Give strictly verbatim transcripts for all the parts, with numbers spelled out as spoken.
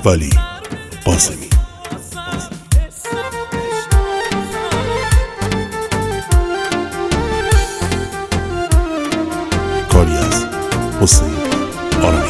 ولی قاسمی. کاری از حسین آرمی.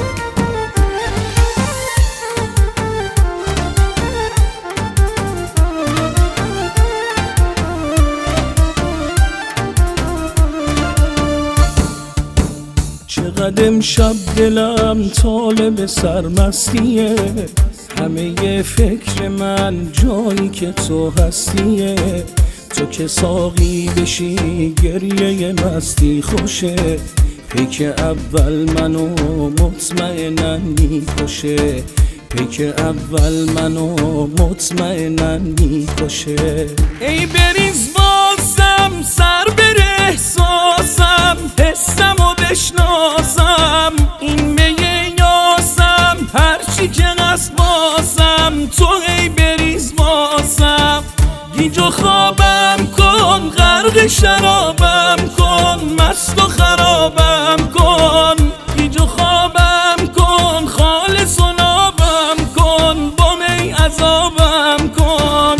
چقدر امشب دلم طالب سرمستیه، همه فکر من جایی که تو هستیه. تو که ساقی بشی گریه مستی خوشه، پیک اول منو مطمئناً میکشه، پیک اول منو مطمئناً میکشه. ای بریز بازم سر بره احساسم، حسم و بشناسم، این میه یاسم، هرچی که هست باسم، تو ای بریز واسم. گیج و خوابم کن، غرق شرابم کن، مست و خرابم کن. گیج و خوابم کن، خالص و نابم کن، با می عذابم کن.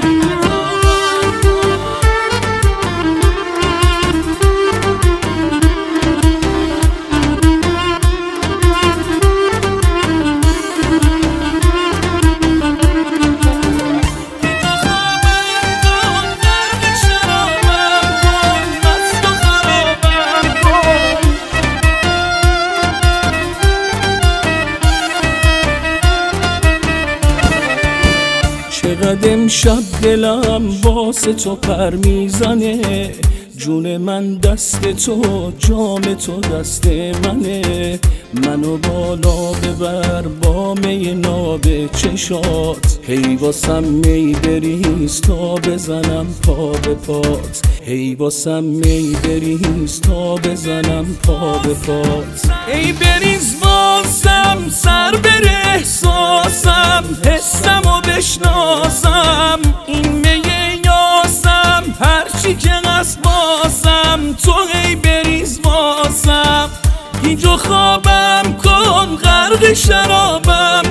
چقدر امشب دلم واسه تو پر میزنه، جون من دست تو، جام تو دست منه. منو بالا ببر با می ناب چشات، هی واسم می بریز تا بزنم پا به پات، هی واسم می بریز تا بزنم پا به پات. ای بریز واسم سر بره احساسم، حسم و بشناسم، این میه یاسم، هرچی که هست باسم، تو ای بریز واسم. گیج و خوابم کن، غرق شرابم